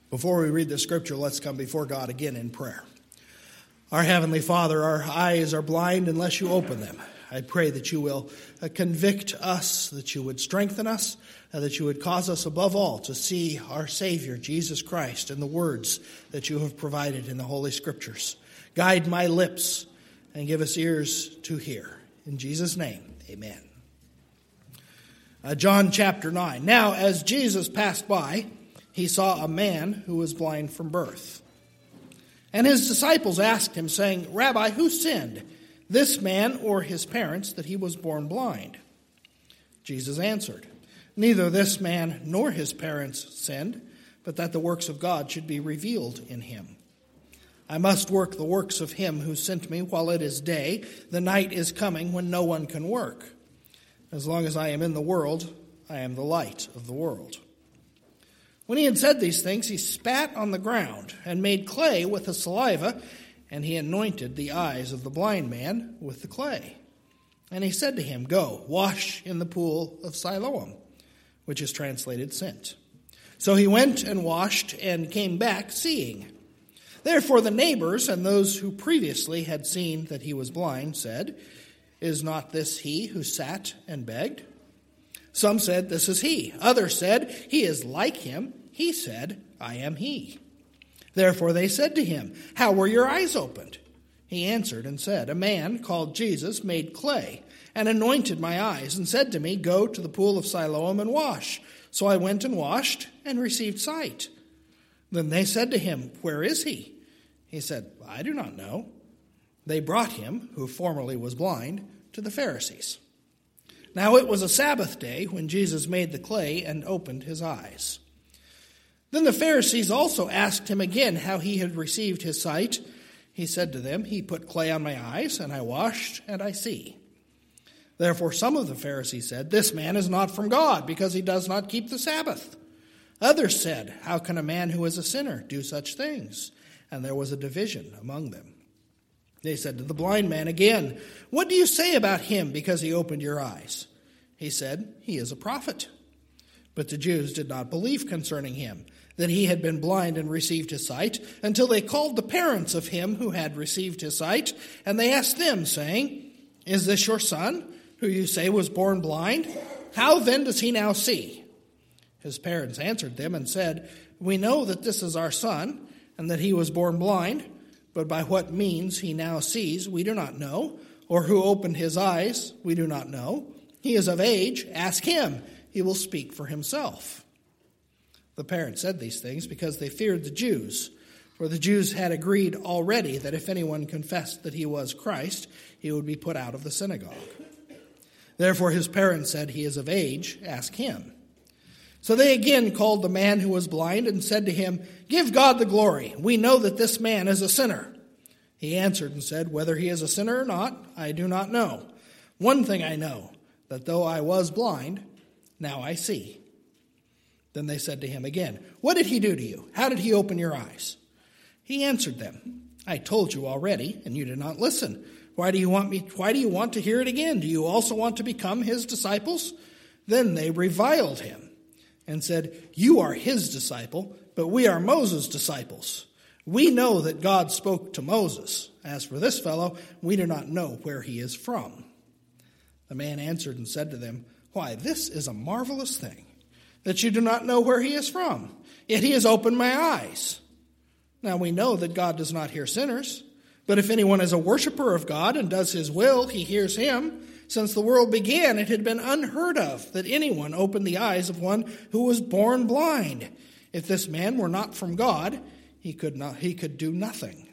Before we read the scripture, let's come before God again in prayer. Our Heavenly Father, our eyes are blind unless you open them. I pray that you will convict us, that you would strengthen us, and that you would cause us above all to see our Savior, Jesus Christ, in the words that you have provided in the Holy Scriptures. Guide my lips and give us ears to hear. In Jesus' name, amen. John chapter 9. Now, as Jesus passed by, he saw a man who was blind from birth. And his disciples asked him, saying, Rabbi, who sinned, this man or his parents, that he was born blind? Jesus answered, Neither this man nor his parents sinned, but that the works of God should be revealed in him. I must work the works of him who sent me while it is day. The night is coming when no one can work. As long as I am in the world, I am the light of the world. When he had said these things, he spat on the ground and made clay with the saliva, and he anointed the eyes of the blind man with the clay. And he said to him, Go, wash in the pool of Siloam, which is translated sent. So he went and washed and came back seeing. Therefore the neighbors and those who previously had seen that he was blind said, Is not this he who sat and begged? Some said, This is he. Others said, He is like him. He said, I am he. Therefore they said to him, How were your eyes opened? He answered and said, A man called Jesus made clay and anointed my eyes and said to me, Go to the pool of Siloam and wash. So I went and washed and received sight. Then they said to him, Where is he? He said, I do not know. They brought him, who formerly was blind, to the Pharisees. Now it was a Sabbath day when Jesus made the clay and opened his eyes. Then the Pharisees also asked him again how he had received his sight. He said to them, He put clay on my eyes, and I washed, and I see. Therefore some of the Pharisees said, This man is not from God, because he does not keep the Sabbath. Others said, How can a man who is a sinner do such things? And there was a division among them. They said to the blind man again, What do you say about him because he opened your eyes? He said, He is a prophet. But the Jews did not believe concerning him, that he had been blind and received his sight, until they called the parents of him who had received his sight, and they asked them, saying, Is this your son, who you say was born blind? How then does he now see? His parents answered them and said, We know that this is our son, and that he was born blind, but by what means he now sees we do not know, or who opened his eyes we do not know. He is of age, ask him, he will speak for himself. The parents said these things because they feared the Jews, for the Jews had agreed already that if anyone confessed that he was Christ, he would be put out of the synagogue. Therefore his parents said, He is of age, ask him. So they again called the man who was blind and said to him, Give God the glory. We know that this man is a sinner. He answered and said, Whether he is a sinner or not, I do not know. One thing I know, that though I was blind, now I see. Then they said to him again, What did he do to you? How did he open your eyes? He answered them, I told you already, and you did not listen. Why do you want to hear it again? Do you also want to become his disciples? Then they reviled him and said, You are his disciple, but we are Moses' disciples. We know that God spoke to Moses. As for this fellow, we do not know where he is from. The man answered and said to them, Why, this is a marvelous thing, that you do not know where he is from. Yet he has opened my eyes. Now we know that God does not hear sinners, but if anyone is a worshiper of God and does his will, he hears him. Since the world began, it had been unheard of that anyone opened the eyes of one who was born blind. If this man were not from God, he could do nothing.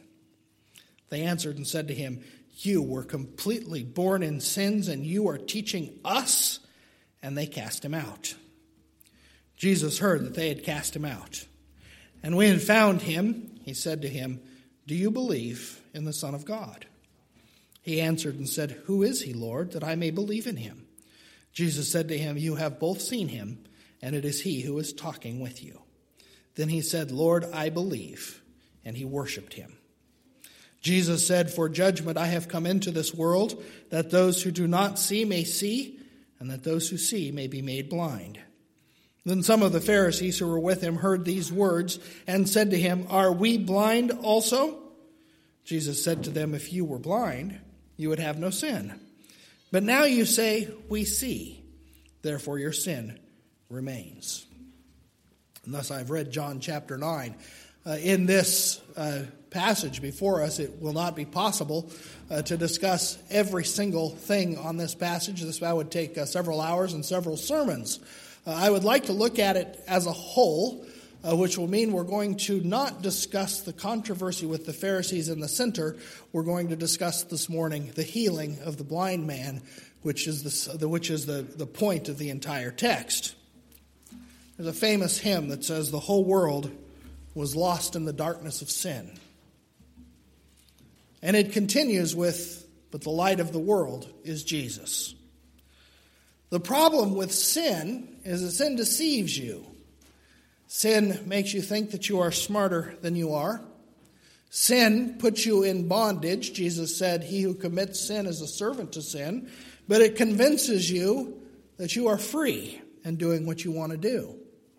They answered and said to him, You were completely born in sins, and you are teaching us? And they cast him out. Jesus heard that they had cast him out. And when he had found him, he said to him, Do you believe in the Son of God? He answered and said, Who is he, Lord, that I may believe in him? Jesus said to him, You have both seen him, and it is he who is talking with you. Then he said, Lord, I believe. And he worshipped him. Jesus said, For judgment I have come into this world, that those who do not see may see, and that those who see may be made blind. Then some of the Pharisees who were with him heard these words and said to him, "Are we blind also?" Jesus said to them, "If you were blind, you would have no sin. But now you say, 'We see.' Therefore your sin remains." And thus I've read John chapter 9. In this passage before us, it will not be possible to discuss every single thing on this passage. This would take several hours and several sermons. I would like to look at it as a whole, which will mean we're going to not discuss the controversy with the Pharisees in the center. We're going to discuss this morning the healing of the blind man, which is the point of the entire text. There's a famous hymn that says, "The whole world was lost in the darkness of sin." And it continues with, "But the light of the world is Jesus." The problem with sin is that sin deceives you. Sin makes you think that you are smarter than you are. Sin puts you in bondage. Jesus said, "He who commits sin is a servant to sin." But it convinces you that you are free and doing what you want to do.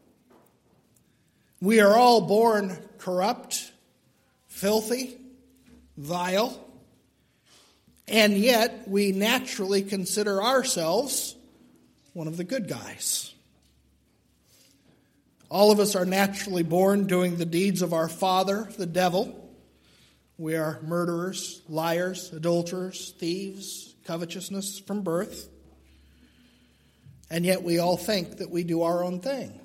We are all born corrupt, filthy, vile, and yet we naturally consider ourselves one of the good guys. All of us are naturally born doing the deeds of our father, the devil. We are murderers, liars, adulterers, thieves, covetousness from birth. And yet we all think that we do our own thing.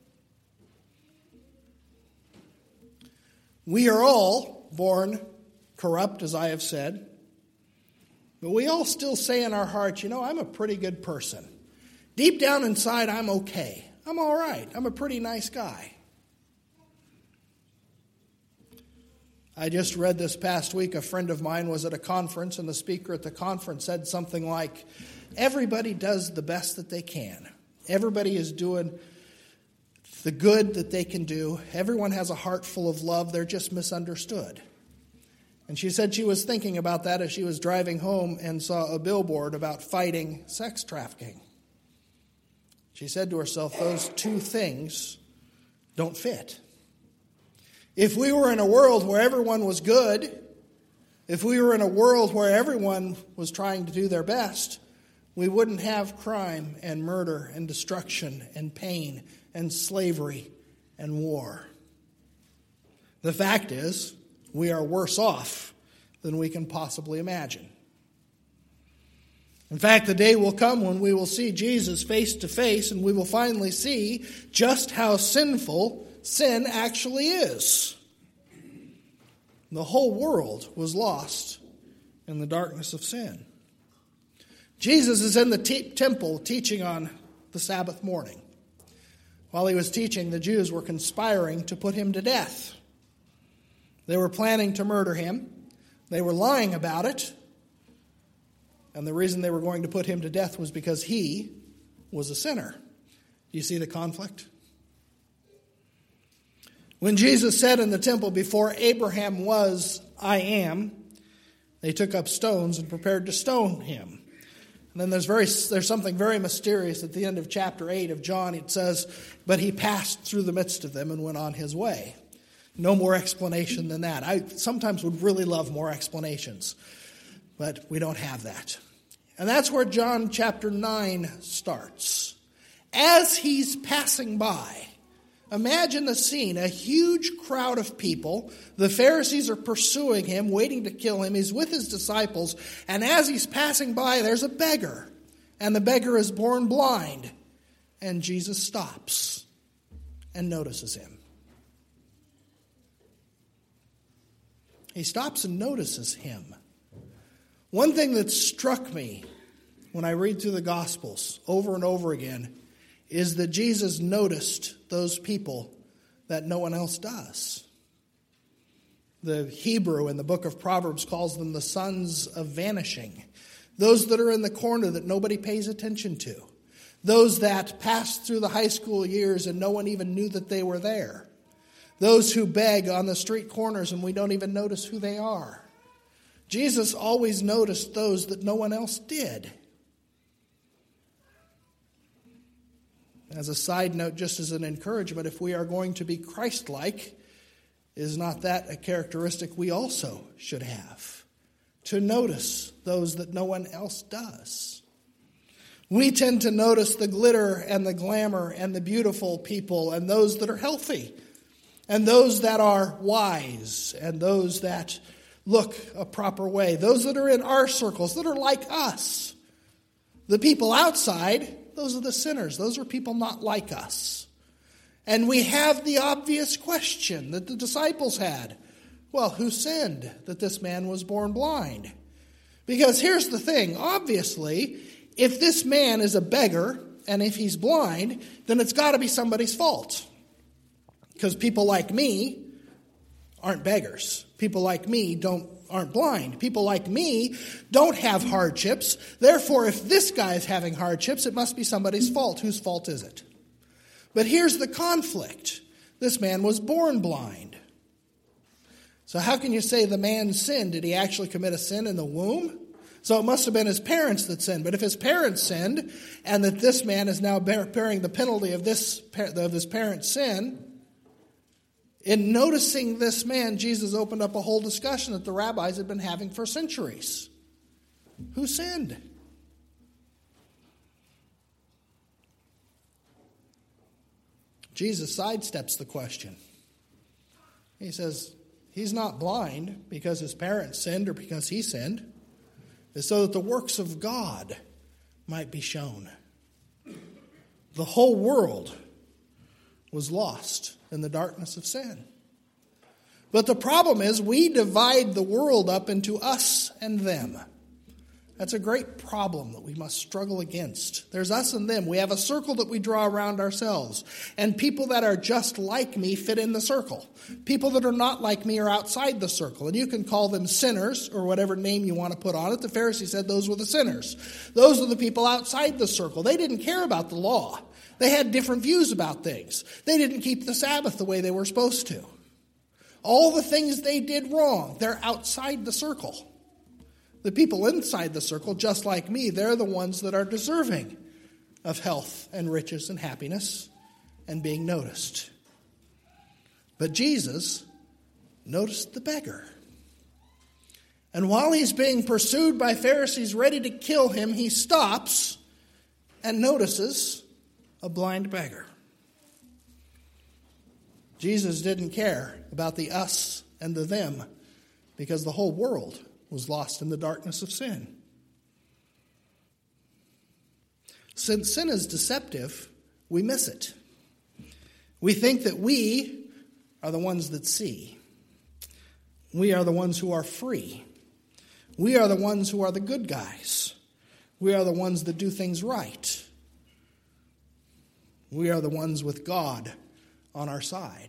We are all born corrupt, as I have said, but we all still say in our hearts, I'm a pretty good person. Deep down inside, I'm okay. I'm all right. I'm a pretty nice guy. I just read this past week, a friend of mine was at a conference, and the speaker at the conference said something like, everybody does the best that they can. Everybody is doing the good that they can do. Everyone has a heart full of love. They're just misunderstood. And she said she was thinking about that as she was driving home and saw a billboard about fighting sex trafficking. She said to herself, those two things don't fit. If we were in a world where everyone was good, if we were in a world where everyone was trying to do their best, we wouldn't have crime and murder and destruction and pain and slavery and war. The fact is, we are worse off than we can possibly imagine. In fact, the day will come when we will see Jesus face to face, and we will finally see just how sinful sin actually is. The whole world was lost in the darkness of sin. Jesus is in the temple teaching on the Sabbath morning. While he was teaching, the Jews were conspiring to put him to death. They were planning to murder him. They were lying about it. And the reason they were going to put him to death was because he was a sinner. Do you see the conflict? When Jesus said in the temple, before Abraham was, I am, they took up stones and prepared to stone him. And then there's something very mysterious at the end of chapter 8 of John. It says, but he passed through the midst of them and went on his way. No more explanation than that. I sometimes would really love more explanations, but we don't have that. And that's where John chapter 9 starts. As he's passing by, imagine the scene, a huge crowd of people. The Pharisees are pursuing him, waiting to kill him. He's with his disciples. And as he's passing by, there's a beggar. And the beggar is born blind. And Jesus stops and notices him. He stops and notices him. One thing that struck me when I read through the Gospels over and over again is that Jesus noticed those people that no one else does. The Hebrew in the book of Proverbs calls them the sons of vanishing. Those that are in the corner that nobody pays attention to. Those that passed through the high school years and no one even knew that they were there. Those who beg on the street corners and we don't even notice who they are. Jesus always noticed those that no one else did. As a side note, just as an encouragement, if we are going to be Christ-like, is not that a characteristic we also should have? To notice those that no one else does. We tend to notice the glitter and the glamour and the beautiful people and those that are healthy and those that are wise and those that look a proper way, those that are in our circles, that are like us. The people outside, those are the sinners. Those are people not like us. And we have the obvious question that the disciples had. Well, who sinned that this man was born blind? Because here's the thing. Obviously, if this man is a beggar and if he's blind, then it's got to be somebody's fault. Because people like me aren't beggars. People like me aren't blind. People like me don't have hardships. Therefore, if this guy is having hardships, it must be somebody's fault. Whose fault is it? But here's the conflict. This man was born blind. So how can you say the man sinned? Did he actually commit a sin in the womb? So it must have been his parents that sinned. But if his parents sinned, and that this man is now bearing the penalty of his parents' sin, in noticing this man, Jesus opened up a whole discussion that the rabbis had been having for centuries. Who sinned? Jesus sidesteps the question. He says, he's not blind because his parents sinned or because he sinned. It's so that the works of God might be shown. The whole world was lost in the darkness of sin. But the problem is we divide the world up into us and them. That's a great problem that we must struggle against. There's us and them. We have a circle that we draw around ourselves. And people that are just like me fit in the circle. People that are not like me are outside the circle. And you can call them sinners or whatever name you want to put on it. The Pharisee said those were the sinners. Those are the people outside the circle. They didn't care about the law. They had different views about things. They didn't keep the Sabbath the way they were supposed to. All the things they did wrong, they're outside the circle. The people inside the circle, just like me, they're the ones that are deserving of health and riches and happiness and being noticed. But Jesus noticed the beggar. And while he's being pursued by Pharisees ready to kill him, he stops and notices a blind beggar. Jesus didn't care about the us and the them because the whole world was lost in the darkness of sin. Since sin is deceptive, we miss it. We think that we are the ones that see. We are the ones who are free. We are the ones who are the good guys. We are the ones that do things right. We are the ones with God on our side.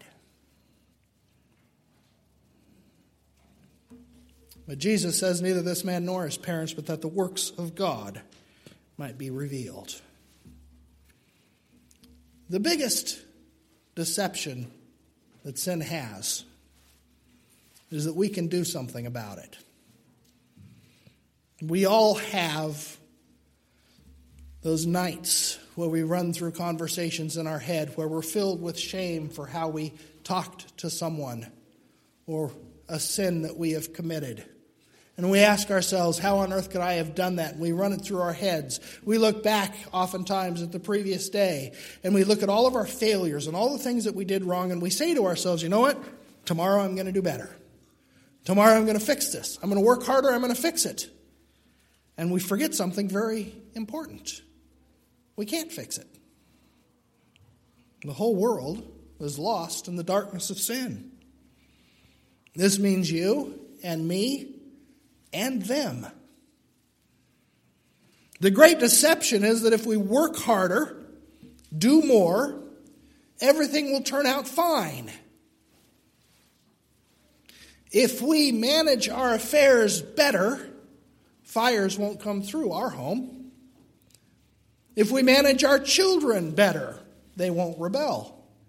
But Jesus says neither this man nor his parents, but that the works of God might be revealed. The biggest deception that sin has is that we can do something about it. We all have those nights where we run through conversations in our head where we're filled with shame for how we talked to someone or a sin that we have committed. And we ask ourselves, how on earth could I have done that? And we run it through our heads. We look back oftentimes at the previous day, and we look at all of our failures and all the things that we did wrong, and we say to ourselves, you know what? Tomorrow I'm going to do better. Tomorrow I'm going to fix this. I'm going to work harder. I'm going to fix it. And we forget something very important. We can't fix it. The whole world is lost in the darkness of sin. This means you and me and them. The great deception is that if we work harder, do more, everything will turn out fine. If we manage our affairs better, fires won't come through our home. If we manage our children better, they won't rebel.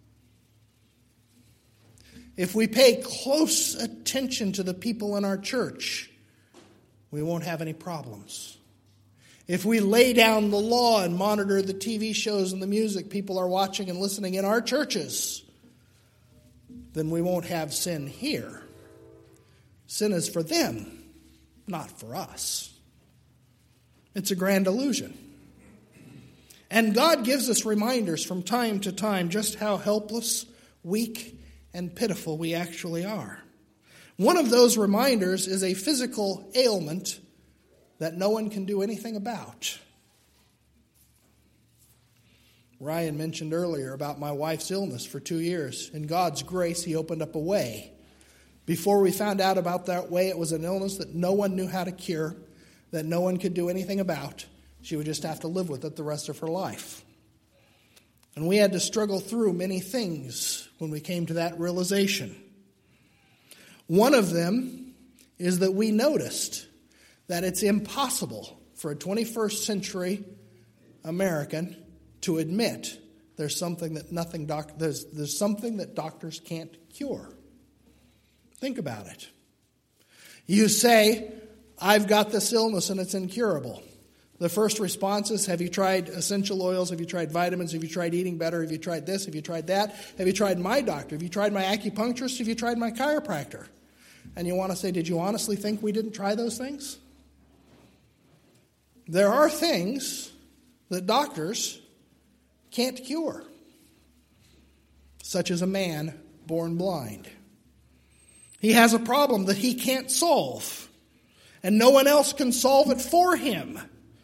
If we pay close attention to the people in our church, we won't have any problems. if we lay down the law and monitor the TV shows and the music people are watching and listening in our churches, then we won't have sin here. Sin is for them, not for us. It's a grand illusion. And God gives us reminders from time to time just how helpless, weak, and pitiful we actually are. One of those reminders is a physical ailment that no one can do anything about. Ryan mentioned earlier about my wife's illness for 2 years. In God's grace, He opened up a way. Before we found out about that way, it was an illness that no one knew how to cure, that no one could do anything about. She would just have to live with it the rest of her life. And we had to struggle through many things when we came to that realization. One of them is that we noticed that it's impossible for a 21st century American to admit there's something that there's something that doctors can't cure. Think about it. You say, I've got this illness and it's incurable. The first response is, have you tried essential oils? Have you tried vitamins? Have you tried eating better? Have you tried this? Have you tried that? Have you tried my doctor? Have you tried my acupuncturist? Have you tried my chiropractor? And you want to say, did you honestly think we didn't try those things? There are things that doctors can't cure, such as a man born blind. He has a problem that he can't solve, and no one else can solve it for him.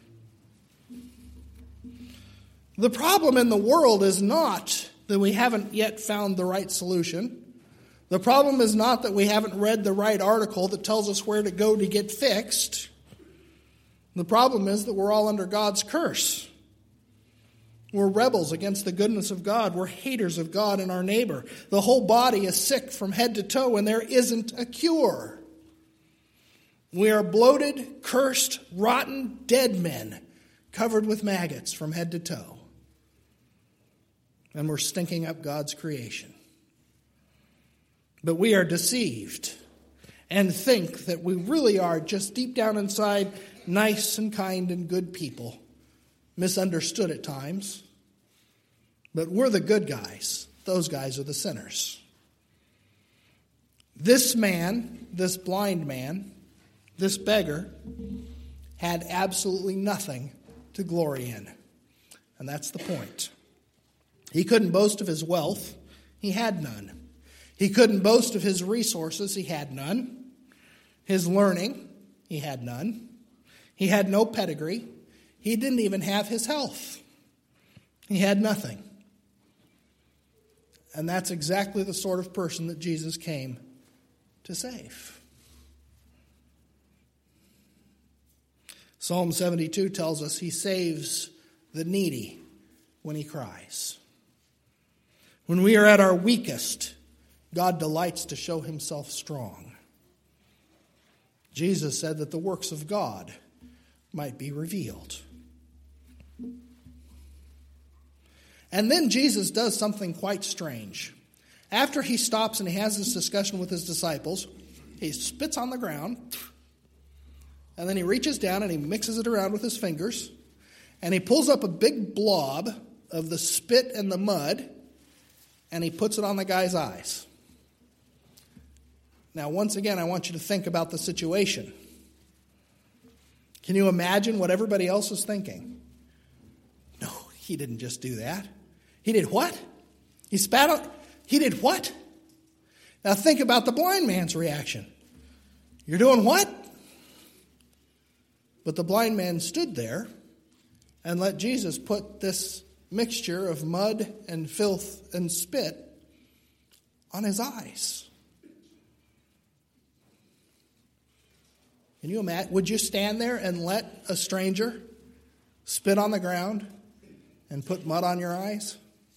The problem in the world is not that we haven't yet found the right solution. The problem is not that we haven't read the right article that tells us where to go to get fixed. The problem is that we're all under God's curse. We're rebels against the goodness of God. We're haters of God and our neighbor. The whole body is sick from head to toe, and there isn't a cure. We are bloated, cursed, rotten, dead men, covered with maggots from head to toe. And we're stinking up God's creation. But we are deceived and think that we really are just deep down inside nice and kind and good people, misunderstood at times. But we're the good guys. Those guys are the sinners. This man, this blind man, this beggar, had absolutely nothing to glory in. And that's the point. He couldn't boast of his wealth. He had none. He couldn't boast of his resources. He had none. His learning, he had none. He had no pedigree. He didn't even have his health. He had nothing. And that's exactly the sort of person that Jesus came to save. Psalm 72 tells us he saves the needy when he cries. When we are at our weakest, God delights to show himself strong. Jesus said that the works of God might be revealed. And then Jesus does something quite strange. After he stops and he has this discussion with his disciples, he spits on the ground, and then he reaches down and he mixes it around with his fingers, and he pulls up a big blob of the spit and the mud, and he puts it on the guy's eyes. Now, once again, I want you to think about the situation. Can you imagine what everybody else is thinking? No, he didn't just do that. He did what? He spat on... He did what? Now think about the blind man's reaction. You're doing what? But the blind man stood there and let Jesus put this mixture of mud and filth and spit on his eyes. Can you imagine? Would you stand there and let a stranger spit on the ground and put mud on your eyes?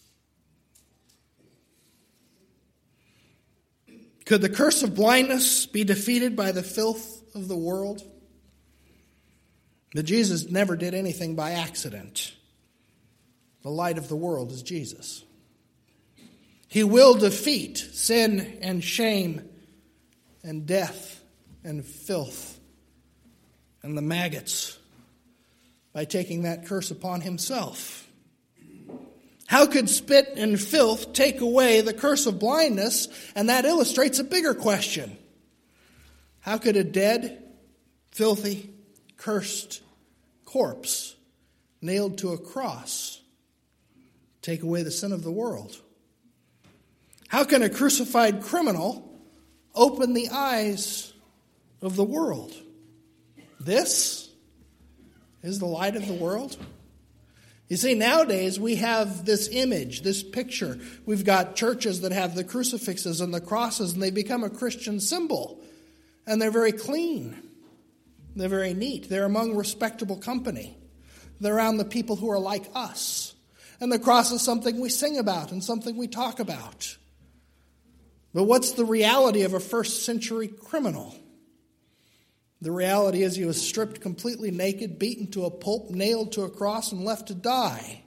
Could the curse of blindness be defeated by the filth of the world? But Jesus never did anything by accident. The light of the world is Jesus. He will defeat sin and shame and death and filth and the maggots by taking that curse upon himself. How could spit and filth take away the curse of blindness? And that illustrates a bigger question. How could a dead, filthy, cursed corpse nailed to a cross take away the sin of the world? How can a crucified criminal open the eyes of the world? This is the light of the world. You see, nowadays we have this image, this picture. We've got churches that have the crucifixes and the crosses, and they become a Christian symbol. And they're very clean. They're very neat. They're among respectable company. They're around the people who are like us. And the cross is something we sing about and something we talk about. But what's the reality of a first century criminal? The reality is he was stripped completely naked, beaten to a pulp, nailed to a cross, and left to die.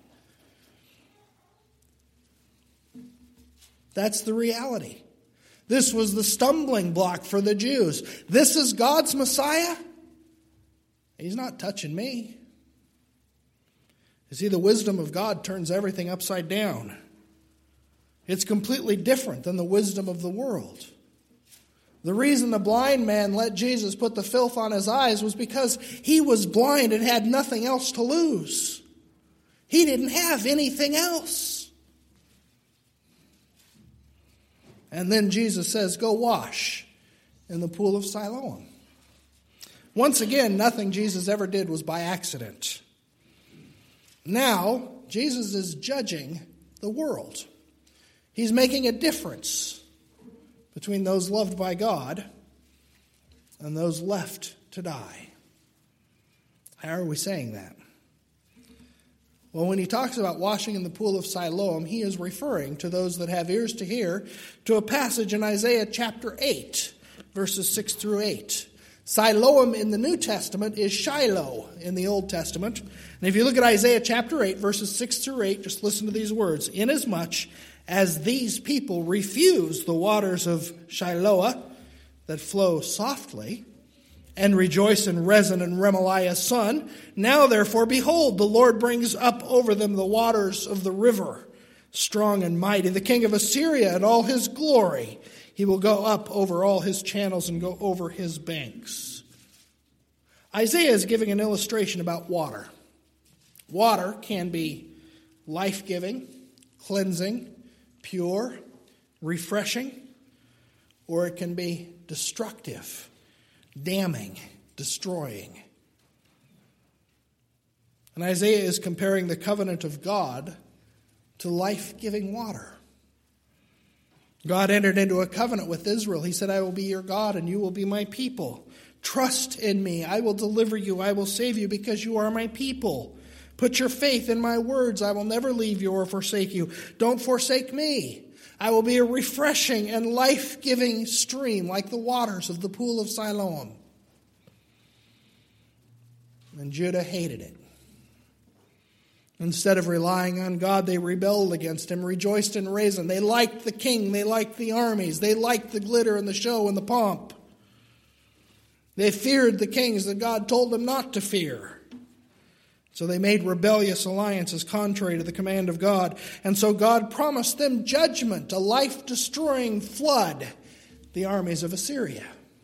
That's the reality. This was the stumbling block for the Jews. This is God's Messiah? He's not touching me. You see, the wisdom of God turns everything upside down. It's completely different than the wisdom of the world. The reason the blind man let Jesus put the filth on his eyes was because he was blind and had nothing else to lose. He didn't have anything else. And then Jesus says, go wash in the pool of Siloam. Once again, nothing Jesus ever did was by accident. Now, Jesus is judging the world. He's making a difference between those loved by God and those left to die. How are we saying that? Well, when he talks about washing in the pool of Siloam, he is referring to those that have ears to hear to a passage in Isaiah chapter 8, verses 6 through 8. Siloam in the New Testament is Shiloh in the Old Testament. And if you look at Isaiah chapter 8, verses 6 through 8, just listen to these words. Inasmuch as these people refuse the waters of Shiloah that flow softly, and rejoice in Rezin and Remaliah's son, now therefore, behold, the Lord brings up over them the waters of the river, strong and mighty, the king of Assyria and all his glory. He will go up over all his channels and go over his banks. Isaiah is giving an illustration about water. Water can be life-giving, cleansing, pure, refreshing, or it can be destructive, damning, destroying. And Isaiah is comparing the covenant of God to life-giving water. God entered into a covenant with Israel. He said, I will be your God and you will be my people. Trust in me. I will deliver you. I will save you because you are my people. Put your faith in my words. I will never leave you or forsake you. Don't forsake me. I will be a refreshing and life-giving stream like the waters of the pool of Siloam. And Judah hated it. Instead of relying on God, they rebelled against him, rejoiced in Rezin. They liked the king. They liked the armies. They liked the glitter and the show and the pomp. They feared the kings that God told them not to fear. So they made rebellious alliances contrary to the command of God. And so God promised them judgment, a life-destroying flood, the armies of Assyria.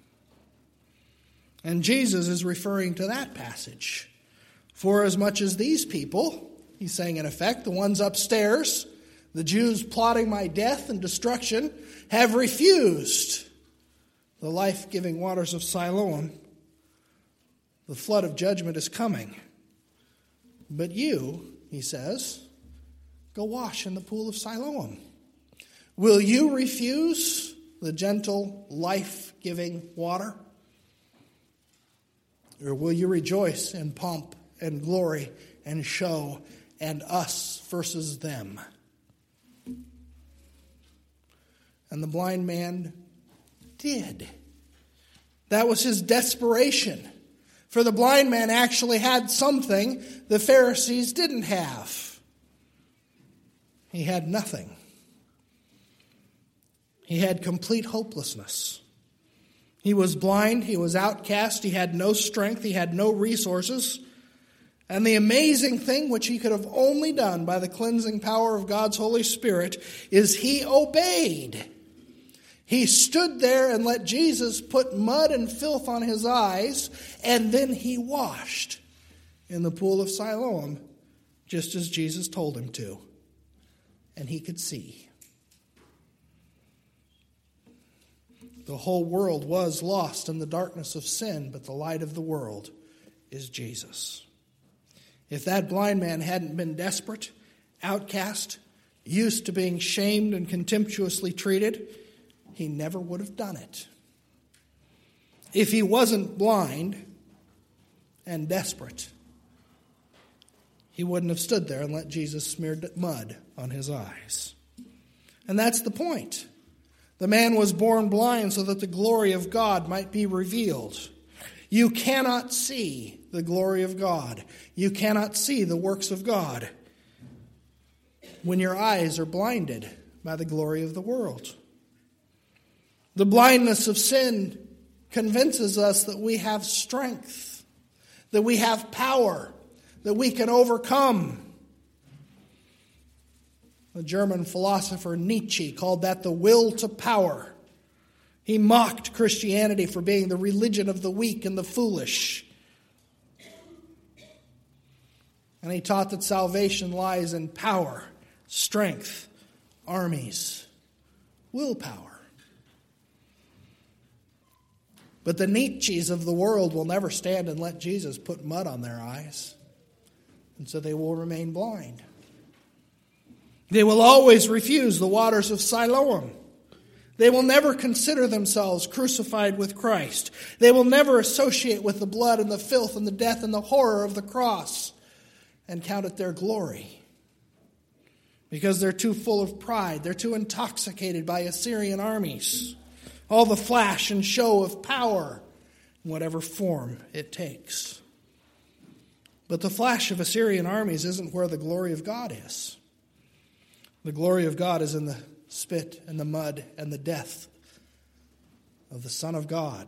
And Jesus is referring to that passage. For as much as these people, he's saying in effect, the ones upstairs, the Jews plotting my death and destruction, have refused the life-giving waters of Siloam, the flood of judgment is coming. But you, he says, go wash in the pool of Siloam. Will you refuse the gentle, life-giving water? Or will you rejoice in pomp and glory and show and us versus them? And the blind man did. That was his desperation. For the blind man actually had something the Pharisees didn't have. He had nothing. He had complete hopelessness. He was blind, he was outcast, he had no strength, he had no resources. And the amazing thing, which he could have only done by the cleansing power of God's Holy Spirit, is he obeyed. He stood there and let Jesus put mud and filth on his eyes, and then he washed in the pool of Siloam, just as Jesus told him to. And he could see. The whole world was lost in the darkness of sin, but the light of the world is Jesus. If that blind man hadn't been desperate, outcast, used to being shamed and contemptuously treated, he never would have done it. If he wasn't blind and desperate, he wouldn't have stood there and let Jesus smear mud on his eyes. And that's the point. The man was born blind so that the glory of God might be revealed. You cannot see the glory of God. You cannot see the works of God when your eyes are blinded by the glory of the world. The blindness of sin convinces us that we have strength, that we have power, that we can overcome. The German philosopher Nietzsche called that the will to power. He mocked Christianity for being the religion of the weak and the foolish. And he taught that salvation lies in power, strength, armies, willpower. But the Nietzsches of the world will never stand and let Jesus put mud on their eyes. And so they will remain blind. They will always refuse the waters of Siloam. They will never consider themselves crucified with Christ. They will never associate with the blood and the filth and the death and the horror of the cross and count it their glory. Because they're too full of pride. They're too intoxicated by Assyrian armies. All the flash and show of power in whatever form it takes. But the flash of Assyrian armies isn't where the glory of God is. The glory of God is in the spit and the mud and the death of the Son of God.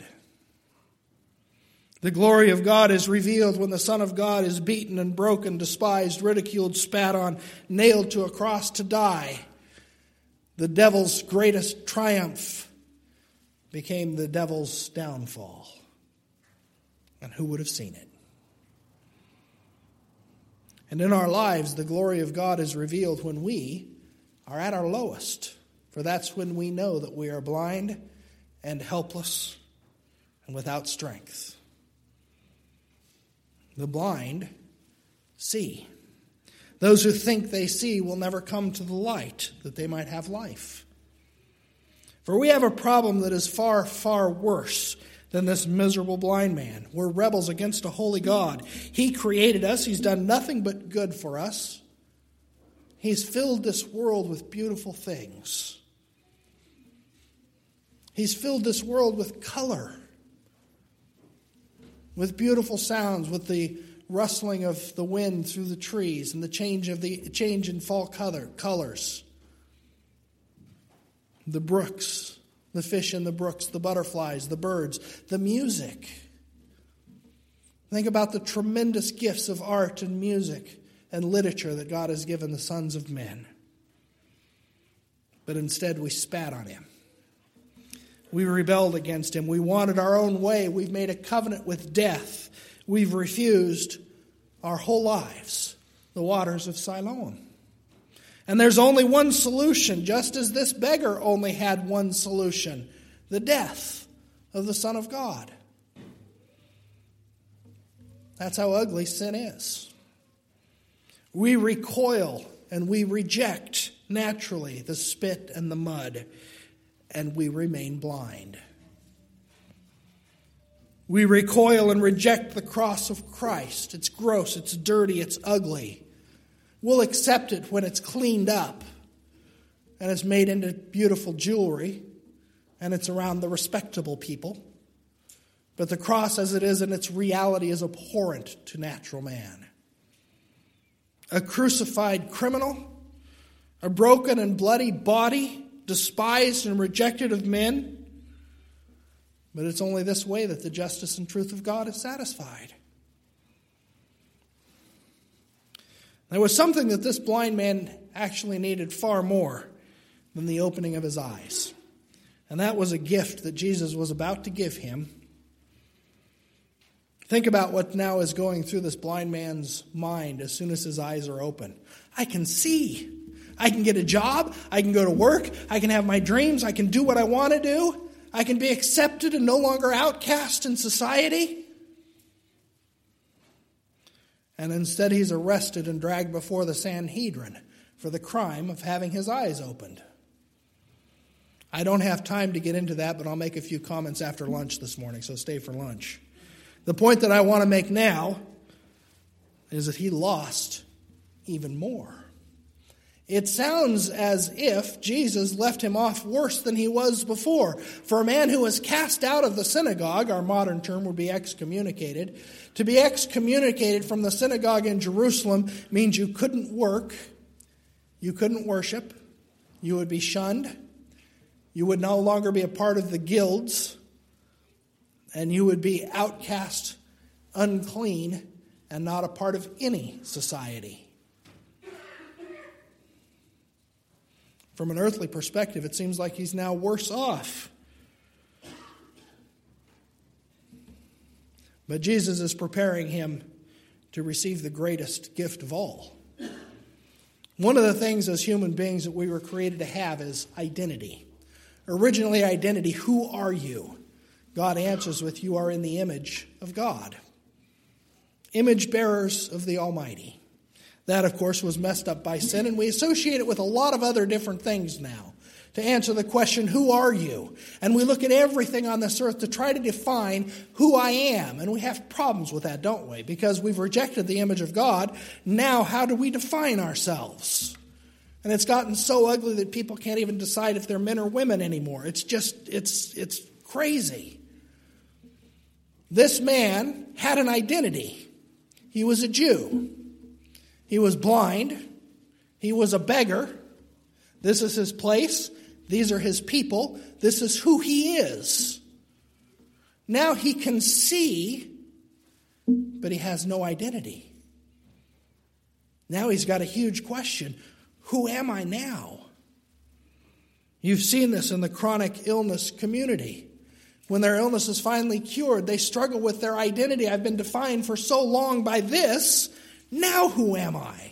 The glory of God is revealed when the Son of God is beaten and broken, despised, ridiculed, spat on, nailed to a cross to die. The devil's greatest triumph became the devil's downfall. And who would have seen it? And in our lives, the glory of God is revealed when we are at our lowest. For that's when we know that we are blind and helpless and without strength. The blind see. Those who think they see will never come to the light, that they might have life. For we have a problem that is far, far worse than this miserable blind man. We're rebels against a holy God. He created us. He's done nothing but good for us. He's filled this world with beautiful things. He's filled this world with color, with beautiful sounds, with the rustling of the wind through the trees and the change in fall colors. The brooks, the fish in the brooks, the butterflies, the birds, the music. Think about the tremendous gifts of art and music and literature that God has given the sons of men. But instead we spat on him. We rebelled against him. We wanted our own way. We've made a covenant with death. We've refused our whole lives the waters of Siloam. And there's only one solution, just as this beggar only had one solution: the death of the Son of God. That's how ugly sin is. We recoil and we reject naturally the spit and the mud, and we remain blind. We recoil and reject the cross of Christ. It's gross, it's dirty, it's ugly. We'll accept it when it's cleaned up and it's made into beautiful jewelry and it's around the respectable people. But the cross as it is in its reality is abhorrent to natural man. A crucified criminal, a broken and bloody body, despised and rejected of men. But it's only this way that the justice and truth of God is satisfied. There was something that this blind man actually needed far more than the opening of his eyes. And that was a gift that Jesus was about to give him. Think about what now is going through this blind man's mind as soon as his eyes are open. I can see. I can get a job. I can go to work. I can have my dreams. I can do what I want to do. I can be accepted and no longer outcast in society. And instead he's arrested and dragged before the Sanhedrin for the crime of having his eyes opened. I don't have time to get into that, but I'll make a few comments after lunch this morning, so stay for lunch. The point that I want to make now is that he lost even more. It sounds as if Jesus left him off worse than he was before. For a man who was cast out of the synagogue, our modern term would be excommunicated, to be excommunicated from the synagogue in Jerusalem means you couldn't work, you couldn't worship, you would be shunned, you would no longer be a part of the guilds, and you would be outcast, unclean, and not a part of any society. From an earthly perspective, it seems like he's now worse off. But Jesus is preparing him to receive the greatest gift of all. One of the things as human beings that we were created to have is identity. Originally, identity, who are you? God answers with, you are in the image of God. Image bearers of the Almighty. That, of course, was messed up by sin, and we associate it with a lot of other different things now to answer the question, who are you? And we look at everything on this earth to try to define who I am. And we have problems with that, don't we? Because we've rejected the image of God. Now, how do we define ourselves? And it's gotten so ugly that people can't even decide if they're men or women anymore. It's crazy. This man had an identity. He was a Jew. He was blind. He was a beggar. This is his place. These are his people. This is who he is. Now he can see, but he has no identity. Now he's got a huge question. Who am I now? You've seen this in the chronic illness community. When their illness is finally cured, they struggle with their identity. I've been defined for so long by this. Now who am I?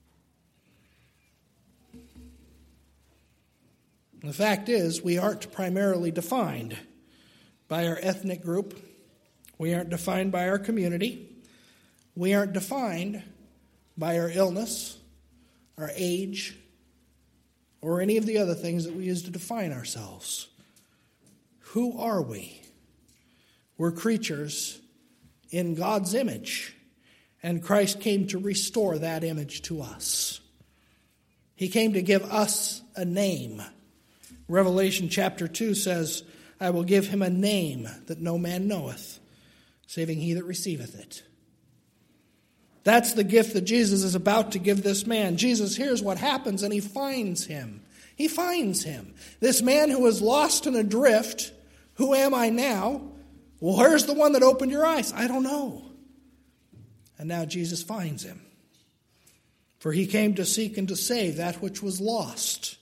The fact is, we aren't primarily defined by our ethnic group. We aren't defined by our community. We aren't defined by our illness, our age, or any of the other things that we use to define ourselves. Who are we? We're creatures in God's image. And Christ came to restore that image to us. He came to give us a name. Revelation chapter 2 says, I will give him a name that no man knoweth, saving he that receiveth it. That's the gift that Jesus is about to give this man. Jesus hears what happens and he finds him. He finds him. This man who was lost and adrift, who am I now? Well, where's the one that opened your eyes? I don't know. And now Jesus finds him. For he came to seek and to save that which was lost.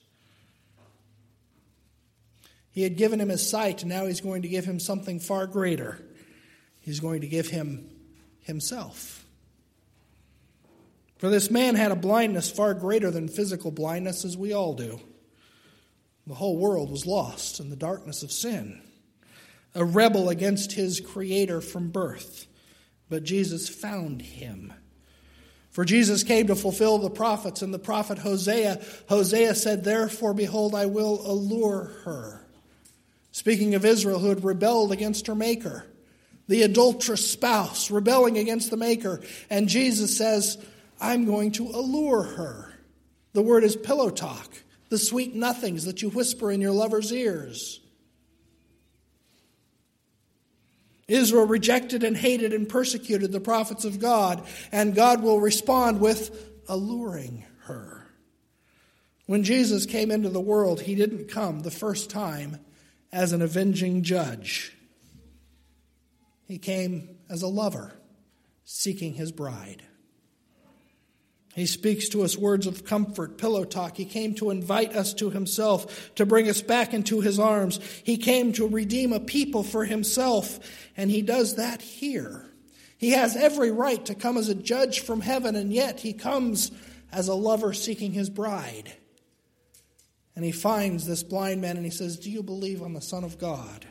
He had given him his sight, and now he's going to give him something far greater. He's going to give him himself. For this man had a blindness far greater than physical blindness, as we all do. The whole world was lost in the darkness of sin. A rebel against his Creator from birth. But Jesus found him. For Jesus came to fulfill the prophets, and the prophet Hosea said, therefore, behold, I will allure her. Speaking of Israel, who had rebelled against her Maker. The adulterous spouse rebelling against the Maker. And Jesus says, I'm going to allure her. The word is pillow talk. The sweet nothings that you whisper in your lover's ears. Israel rejected and hated and persecuted the prophets of God, and God will respond with alluring her. When Jesus came into the world, he didn't come the first time as an avenging judge. He came as a lover seeking his bride. He speaks to us words of comfort, pillow talk. He came to invite us to himself, to bring us back into his arms. He came to redeem a people for himself, and he does that here. He has every right to come as a judge from heaven, and yet he comes as a lover seeking his bride. And he finds this blind man and he says, "Do you believe on the Son of God?"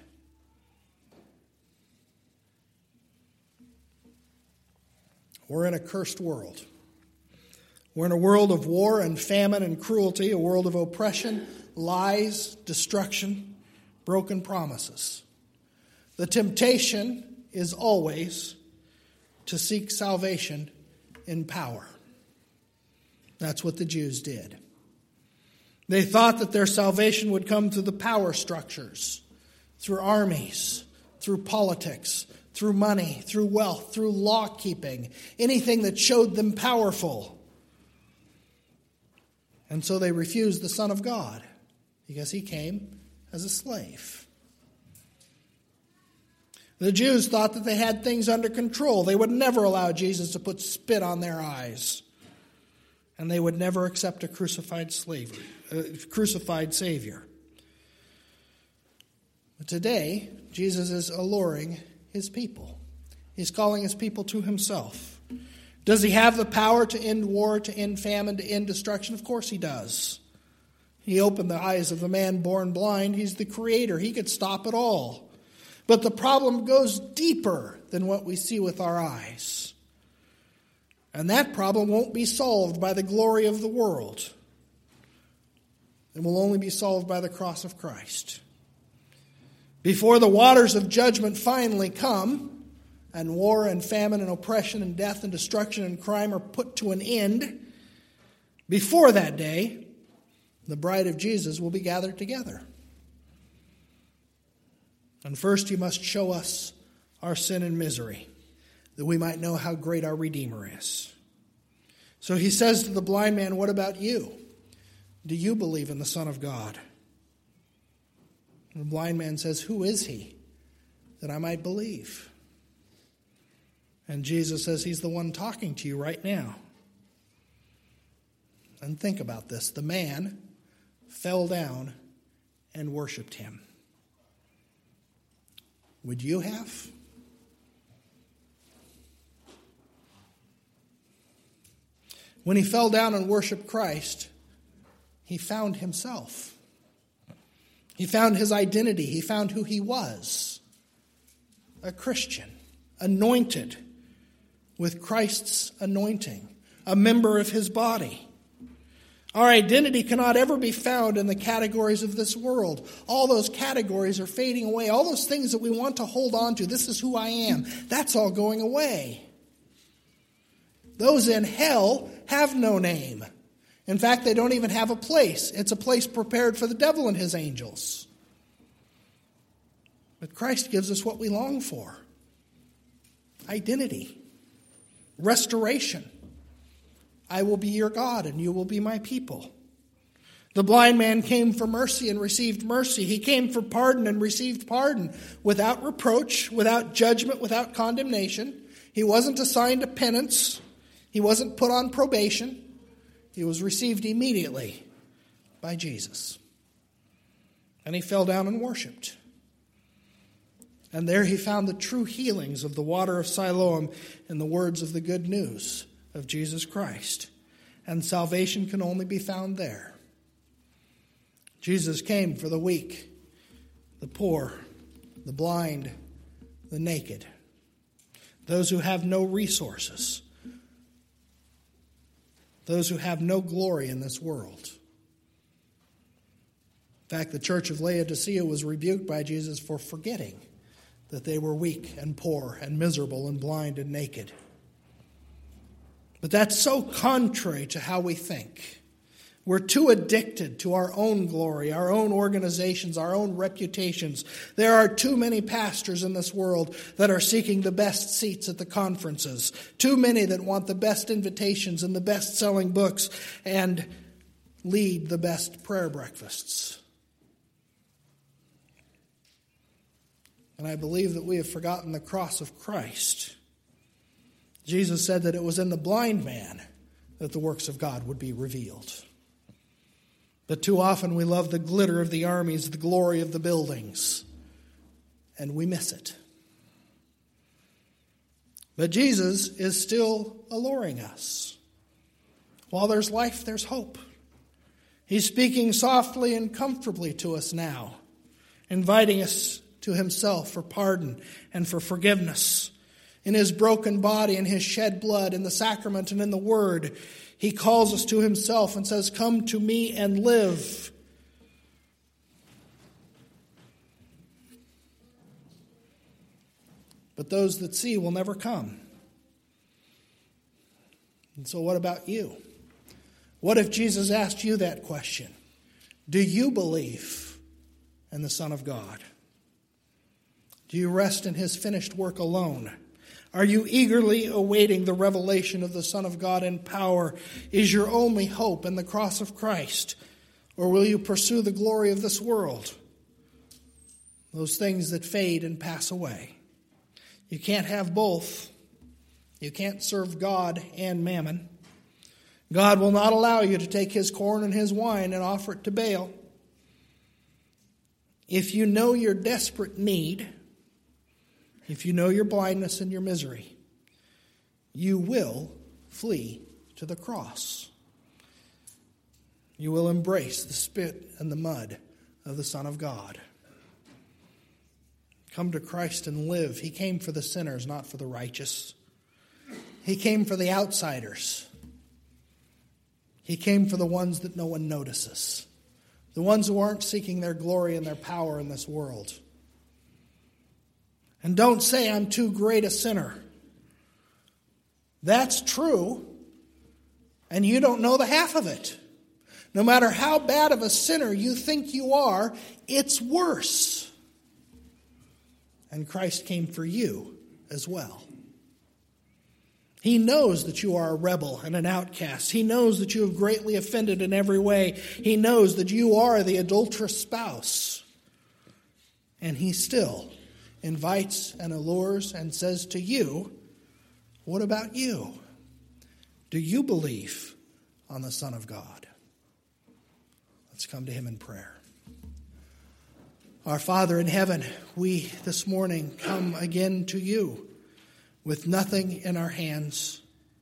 We're in a cursed world. We're in a world of war and famine and cruelty, a world of oppression, lies, destruction, broken promises. The temptation is always to seek salvation in power. That's what the Jews did. They thought that their salvation would come through the power structures, through armies, through politics, through money, through wealth, through law keeping, anything that showed them powerful. And so they refused the Son of God because he came as a slave. The Jews thought that they had things under control. They would never allow Jesus to put spit on their eyes. And they would never accept a crucified Savior. But today, Jesus is alluring his people. He's calling his people to himself. Does he have the power to end war, to end famine, to end destruction? Of course he does. He opened the eyes of the man born blind. He's the creator. He could stop it all. But the problem goes deeper than what we see with our eyes. And that problem won't be solved by the glory of the world. It will only be solved by the cross of Christ. Before the waters of judgment finally come, and war and famine and oppression and death and destruction and crime are put to an end, before that day, the bride of Jesus will be gathered together. And first he must show us our sin and misery, that we might know how great our Redeemer is. So he says to the blind man, "What about you? Do you believe in the Son of God?" And the blind man says, "Who is he, that I might believe?" And Jesus says, "He's the one talking to you right now." And think about this. The man fell down and worshiped him. Would you have? When he fell down and worshiped Christ, he found himself. He found his identity. He found who he was. A Christian, anointed with Christ's anointing, a member of his body. Our identity cannot ever be found in the categories of this world. All those categories are fading away. All those things that we want to hold on to, this is who I am, that's all going away. Those in hell have no name. In fact, they don't even have a place. It's a place prepared for the devil and his angels. But Christ gives us what we long for. Identity. Restoration. I will be your God and you will be my people. The blind man came for mercy and received mercy. He came for pardon and received pardon without reproach, without judgment, without condemnation. He wasn't assigned to penance. He wasn't put on probation. He was received immediately by Jesus. And he fell down and worshiped. And there he found the true healings of the water of Siloam and the words of the good news of Jesus Christ. And salvation can only be found there. Jesus came for the weak, the poor, the blind, the naked, those who have no resources, those who have no glory in this world. In fact, the church of Laodicea was rebuked by Jesus for forgetting that they were weak and poor and miserable and blind and naked. But that's so contrary to how we think. We're too addicted to our own glory, our own organizations, our own reputations. There are too many pastors in this world that are seeking the best seats at the conferences. Too many that want the best invitations and the best-selling books and lead the best prayer breakfasts. And I believe that we have forgotten the cross of Christ. Jesus said that it was in the blind man that the works of God would be revealed. But too often we love the glitter of the armies, the glory of the buildings, and we miss it. But Jesus is still alluring us. While there's life, there's hope. He's speaking softly and comfortably to us now, inviting us to himself for pardon and for forgiveness. In his broken body and his shed blood, in the sacrament and in the word, he calls us to himself and says, "Come to me and live." But those that see will never come. And so what about you? What if Jesus asked you that question? Do you believe in the Son of God? Do you rest in his finished work alone? Are you eagerly awaiting the revelation of the Son of God in power? Is your only hope in the cross of Christ? Or will you pursue the glory of this world? Those things that fade and pass away. You can't have both. You can't serve God and mammon. God will not allow you to take his corn and his wine and offer it to Baal. If you know your desperate need, if you know your blindness and your misery, you will flee to the cross. You will embrace the spit and the mud of the Son of God. Come to Christ and live. He came for the sinners, not for the righteous. He came for the outsiders. He came for the ones that no one notices. The ones who aren't seeking their glory and their power in this world. And don't say, "I'm too great a sinner." That's true, and you don't know the half of it. No matter how bad of a sinner you think you are, it's worse. And Christ came for you as well. He knows that you are a rebel and an outcast. He knows that you have greatly offended in every way. He knows that you are the adulterous spouse. And he still invites and allures and says to you, what about you? Do you believe on the Son of God? Let's come to him in prayer. Our Father in heaven, we this morning come again to you with nothing in our hands.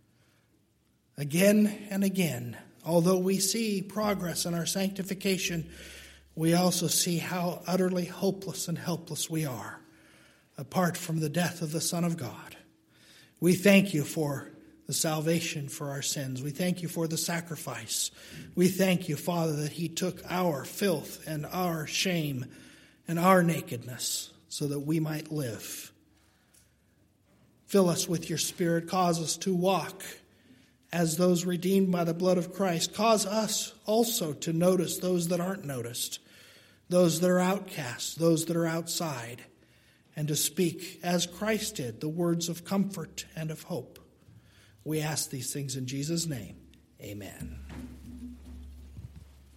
Again and again, although we see progress in our sanctification, we also see how utterly hopeless and helpless we are apart from the death of the Son of God. We thank you for the salvation for our sins. We thank you for the sacrifice. We thank you, Father, that he took our filth and our shame and our nakedness so that we might live. Fill us with your Spirit. Cause us to walk as those redeemed by the blood of Christ. Cause us also to notice those that aren't noticed, those that are outcast, those that are outside, and to speak, as Christ did, the words of comfort and of hope. We ask these things in Jesus' name. Amen.